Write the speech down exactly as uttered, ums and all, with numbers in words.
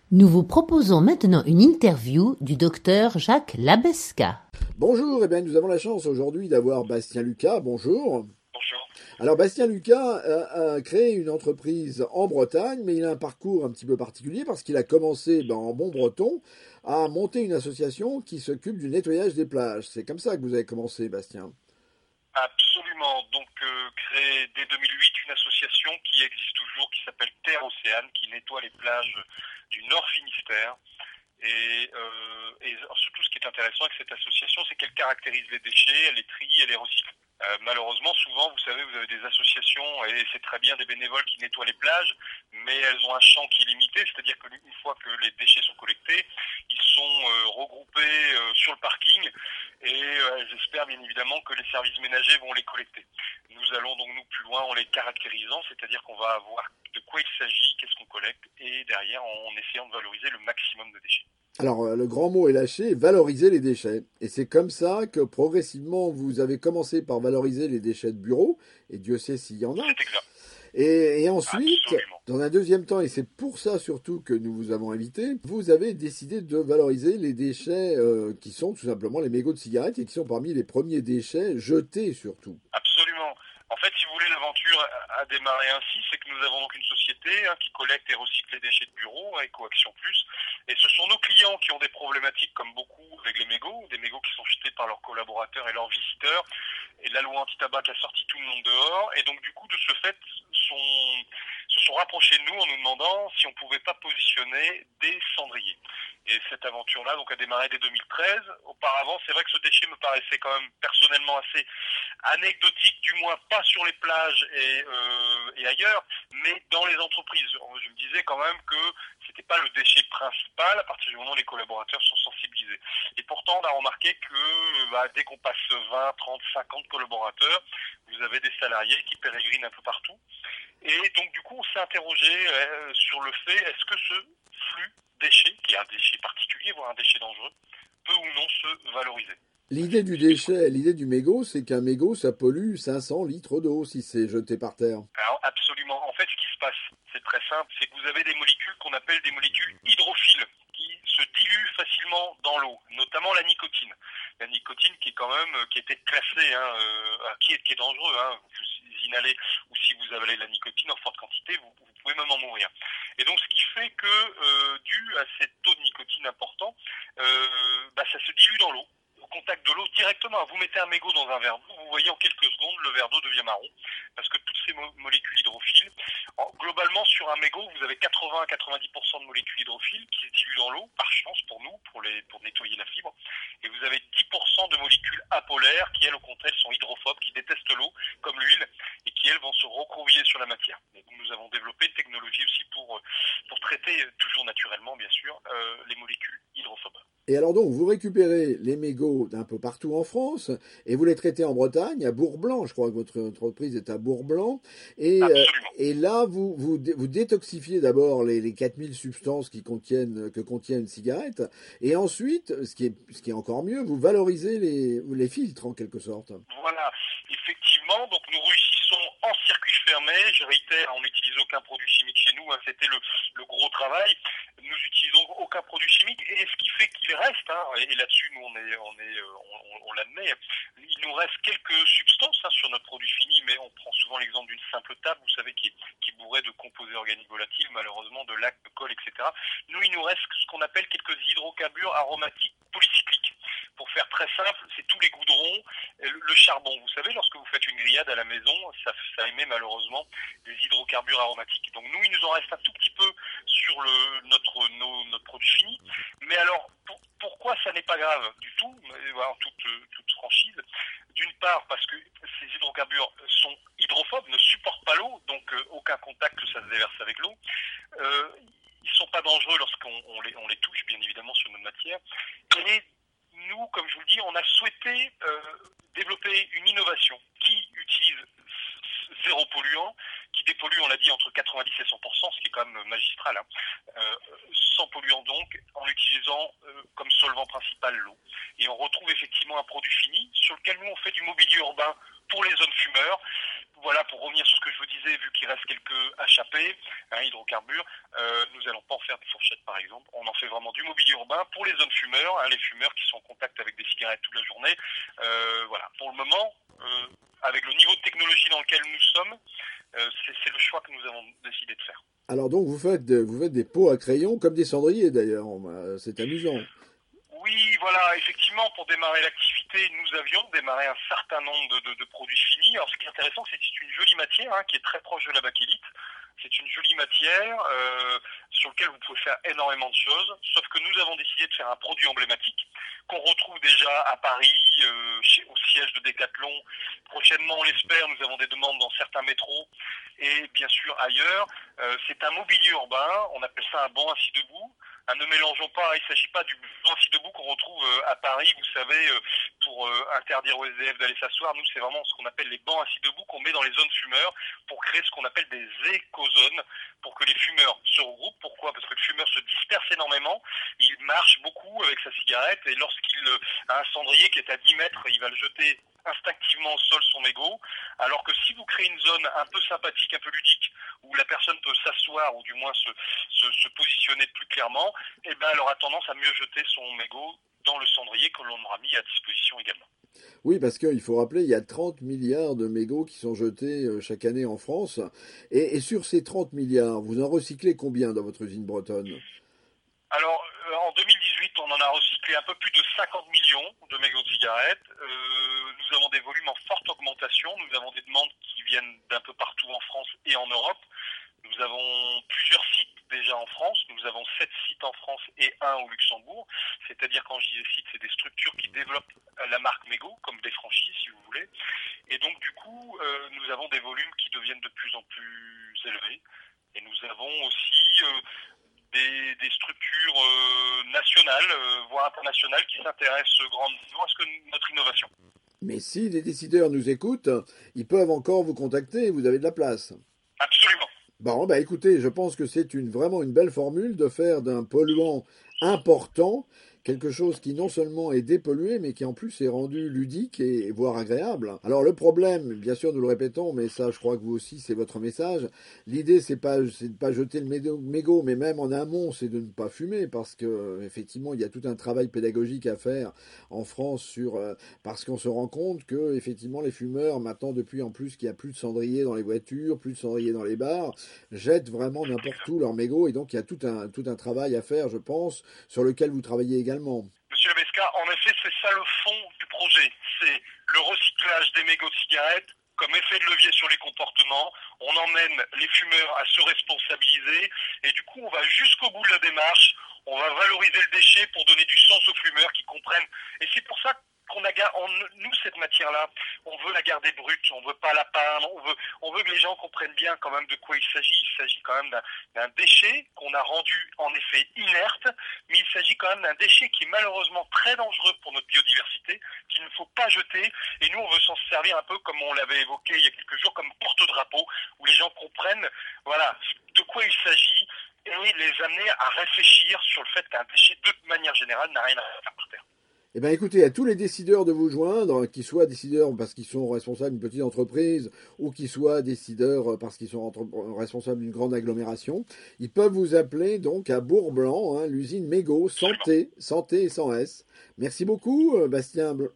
Nous vous proposons maintenant une interview du docteur Jacques Labesca. Bonjour, eh bien, nous avons la chance aujourd'hui d'avoir Bastien Lucas. Bonjour. Bonjour. Alors Bastien Lucas a, a créé une entreprise en Bretagne, mais il a un parcours un petit peu particulier parce qu'il a commencé ben, en bon breton à monter une association qui s'occupe du nettoyage des plages. C'est comme ça que vous avez commencé, Bastien. Absolument. Donc, euh, créé dès deux mille huit une association qui existe toujours, qui s'appelle Terre Océane, qui nettoie les plages du Nord Finistère. Et, euh, et surtout, ce qui est intéressant avec cette association, c'est qu'elle caractérise les déchets, elle les trie, elle les recycle. Euh, malheureusement, souvent, vous savez, vous avez des associations, et c'est très bien des bénévoles qui nettoient les plages, mais elles ont un champ qui est limité, c'est-à-dire qu'une fois que les déchets sont collectés, ils sont euh, regroupés euh, sur le parking, et euh, elles espèrent bien évidemment que les services ménagers vont les collecter. Nous allons donc nous plus loin en les caractérisant, c'est-à-dire qu'on va avoir de quoi il s'agit, qu'est-ce qu'on collecte, et derrière en essayant de valoriser le maximum de déchets. Alors, le grand mot est lâché, valoriser les déchets. Et c'est comme ça que progressivement, vous avez commencé par valoriser les déchets de bureau, et Dieu sait s'il y en a. C'est exact. Et, et ensuite, Absolument. Dans un deuxième temps, et c'est pour ça surtout que nous vous avons invité, vous avez décidé de valoriser les déchets euh, qui sont tout simplement les mégots de cigarettes et qui sont parmi les premiers déchets jetés surtout. Absolument. En fait, si vous voulez, l'aventure a démarré ainsi, c'est que nous avons donc une société hein, qui collecte et recycle les déchets de bureau, EcoAction Plus, et ce sont nos clients qui ont des problématiques comme beaucoup avec les mégots, des mégots qui sont jetés par leurs collaborateurs et leurs visiteurs, et la loi anti-tabac a sorti tout le monde dehors, et donc du coup, de ce fait, sont, se sont rapprochés de nous en nous demandant si on pouvait pas positionner des cendriers. Et cette aventure-là donc a démarré dès deux mille treize. Auparavant, c'est vrai que ce déchet me paraissait quand même personnellement assez anecdotique, du moins pas sur les plages et, euh, et ailleurs, mais dans les entreprises. Je me disais quand même que c'était pas le déchet principal à partir du moment où les collaborateurs sont sensibilisés. Et pourtant, on a remarqué que bah, dès qu'on passe vingt, trente, cinquante collaborateurs, vous avez des salariés qui pérégrinent un peu partout. Et donc du coup, on s'est interrogé euh, sur le fait, est-ce que ce flux déchet, qui est un déchet particulier, voire un déchet dangereux, peut ou non se valoriser. L'idée du déchet, l'idée du mégot, c'est qu'un mégot, ça pollue cinq cents litres d'eau si c'est jeté par terre. Alors absolument. En fait, ce qui se passe, c'est très simple, c'est que vous avez des molécules qu'on appelle des molécules hydrophiles, qui se diluent facilement dans l'eau, notamment la nicotine. La nicotine qui est quand même, qui était classée, hein, euh, qui est, qui est dangereux. Hein, vous inhalez ou si vous avalez la nicotine en forte quantité, vous, vous pouvez même en mourir. Et donc, ce qui fait que, euh, dû à ces taux de nicotine importants, euh, bah, ça se dilue dans l'eau, au contact de l'eau directement. Vous mettez un mégot dans un verre d'eau, vous voyez en quelques secondes, le verre d'eau devient marron, parce que toutes ces mo- molécules hydrophiles, en, globalement, sur un mégot, vous avez quatre-vingts à quatre-vingt-dix pour cent de molécules hydrophiles qui se diluent dans l'eau, par chance pour nous, pour, les, pour nettoyer la fibre, et vous avez dix pour cent de molécules apolaires qui, elles, au contraire, sont hydrophobes, qui détestent l'eau, comme l'huile, et qui, elles, vont se recroqueviller sur la matière. Et donc, nous avons développé une technologie aussi pour, pour traiter, toujours naturellement, bien sûr, euh, les molécules hydrophobes. Et alors donc, vous récupérez les mégots d'un peu partout en France et vous les traitez en Bretagne, à Bourg-Blanc. Je crois que votre entreprise est à Bourg-Blanc. Et, euh, et là, vous, vous, vous détoxifiez d'abord les, les quatre mille substances qui contiennent, que contient une cigarette. Et ensuite, ce qui est, ce qui est encore mieux, vous valorisez les, les filtres en quelque sorte. Voilà, effectivement. Donc nous réussissons en circuit fermé. Je réitère, on n'utilise aucun produit chimique chez nous. Hein, c'était le, le gros travail. Nous utilisons aucun produit chimique. Et ce qui fait qu'il reste, hein, et, et là-dessus, nous, on est, on est, on, on l'admet, il nous reste quelques substances hein, sur notre produit fini, mais on prend souvent l'exemple d'une simple table, vous savez, qui, qui est bourrée de composés organiques volatiles, malheureusement, de lac, de colle, et cetera. Nous, il nous reste ce qu'on appelle quelques hydrocarbures aromatiques polycycliques. Pour faire très simple, c'est tous les goudrons, le charbon. Vous savez, lorsque vous faites une grillade à la maison, ça, ça émet malheureusement des hydrocarbures aromatiques. Donc nous, il nous en reste un tout petit peu sur le, notre, nos, notre produit fini. Mais alors, pour, pourquoi ça n'est pas grave du tout, en toute, toute franchise? D'une part, parce que ces hydrocarbures sont hydrophobes, ne supportent pas l'eau, donc euh, aucun contact, ça se déverse avec l'eau. Euh, ils ne sont pas dangereux lorsqu'on on les, on les touche, bien évidemment, sur notre matière. Et nous, comme je vous le dis, on a souhaité euh, développer une innovation qui utilise zéro polluant, qui dépollue, on l'a dit, entre quatre-vingt-dix et cent pour cent, ce qui est quand même magistral, hein, euh, sans polluant donc, en utilisant euh, comme solvant principal l'eau. Et on retrouve effectivement un produit fini sur lequel nous on fait du mobilier urbain pour les zones fumeurs. Voilà, pour revenir sur ce que je vous disais, vu qu'il reste quelques H A P, hein, hydrocarbures, euh, nous allons pas en faire des fourchettes par exemple. On en fait vraiment du mobilier urbain pour les zones fumeurs, hein, les fumeurs qui sont en contact avec des cigarettes toute la journée. Euh, voilà, pour le moment, euh, avec le niveau de technologie dans lequel nous sommes, euh, c'est, c'est le choix que nous avons décidé de faire. Alors donc vous faites, de, vous faites des pots à crayon comme des cendriers d'ailleurs, c'est amusant. Oui, voilà, effectivement, pour démarrer l'activité, nous avions démarré un certain nombre de, de, de produits finis. Alors, ce qui est intéressant, c'est que c'est une jolie matière hein, qui est très proche de la bakélite. C'est une jolie matière euh, sur laquelle vous pouvez faire énormément de choses, sauf que nous avons décidé de faire un produit emblématique qu'on retrouve déjà à Paris, euh, chez, au siège de Decathlon. Prochainement, on l'espère, nous avons des demandes dans certains métros et bien sûr ailleurs. Euh, c'est un mobilier urbain, on appelle ça un banc assis debout. Ah, ne mélangeons pas, il ne s'agit pas du banc assis debout qu'on retrouve euh, à Paris, vous savez, euh, pour euh, interdire aux S D F d'aller s'asseoir. Nous, c'est vraiment ce qu'on appelle les bancs assis debout qu'on met dans les zones fumeurs pour créer ce qu'on appelle des écozones, pour que les fumeurs se regroupent. Pourquoi ? Parce que le fumeur se disperse énormément, il marche beaucoup avec sa cigarette et lorsqu'il euh, a un cendrier qui est à dix mètres, il va le jeter instinctivement au sol son mégot, alors que si vous créez une zone un peu sympathique, un peu ludique, où la personne peut s'asseoir ou du moins se, se, se positionner plus clairement, eh ben elle aura tendance à mieux jeter son mégot dans le cendrier que l'on aura mis à disposition également. Oui, parce qu'il faut rappeler, il y a trente milliards de mégots qui sont jetés chaque année en France. Et, et sur ces trente milliards, vous en recyclez combien dans votre usine bretonne ? Alors, euh, en deux mille dix-huit, on en a recyclé un peu plus de cinquante millions de mégots de cigarettes. Euh, nous avons des volumes en forte augmentation. Nous avons des demandes qui viennent d'un peu partout en France et en Europe. Nous avons plusieurs sites déjà en France. Nous avons sept sites en France et un au Luxembourg. C'est-à-dire, quand je dis des sites, c'est des structures qui développent la marque mégot, comme des franchises, si vous voulez. Et donc, du coup, euh, nous avons des volumes qui deviennent de plus en plus élevés. Et nous avons aussi euh, des, des structures euh, nationales, euh, voire internationales, qui s'intéressent grandement à ce que notre innovation. Mais si les décideurs nous écoutent, ils peuvent encore vous contacter, vous avez de la place. Absolument. Bon, bah écoutez, je pense que c'est une, vraiment une belle formule de faire d'un polluant important quelque chose qui non seulement est dépollué, mais qui en plus est rendu ludique et voire agréable. Alors le problème, bien sûr nous le répétons, mais ça je crois que vous aussi c'est votre message, l'idée c'est pas c'est de pas jeter le mégot, mais même en amont c'est de ne pas fumer, parce que effectivement il y a tout un travail pédagogique à faire en France sur euh, parce qu'on se rend compte que effectivement les fumeurs maintenant, depuis en plus qu'il y a plus de cendriers dans les voitures, plus de cendriers dans les bars, jettent vraiment n'importe où leur mégot, et donc il y a tout un tout un travail à faire, je pense, sur lequel vous travaillez également. Monsieur Labesca, en effet, c'est ça le fond du projet. C'est le recyclage des mégots de cigarettes comme effet de levier sur les comportements. On emmène les fumeurs à se responsabiliser et du coup, on va jusqu'au bout de la démarche. On va valoriser le déchet pour donner du sens aux fumeurs qui comprennent. Et c'est pour ça qu'on a, on, nous, cette matière-là, on veut la garder brute, on veut pas la peindre, on veut, on veut que les gens comprennent bien quand même de quoi il s'agit. Il s'agit quand même d'un, d'un déchet qu'on a rendu en effet inerte, mais il s'agit quand même d'un déchet qui est malheureusement très dangereux pour notre biodiversité, qu'il ne faut pas jeter. Et nous, on veut s'en servir un peu comme on l'avait évoqué il y a quelques jours, comme porte-drapeau, où les gens comprennent, voilà, de quoi il s'agit, et les amener à réfléchir sur le fait qu'un déchet, de manière générale, n'a rien à faire par terre. Eh bien, écoutez, à tous les décideurs de vous joindre, qu'ils soient décideurs parce qu'ils sont responsables d'une petite entreprise ou qu'ils soient décideurs parce qu'ils sont entre... responsables d'une grande agglomération, ils peuvent vous appeler donc à Bourg-Blanc, hein, l'usine Mégot, santé, santé et sans S. Merci beaucoup, Bastien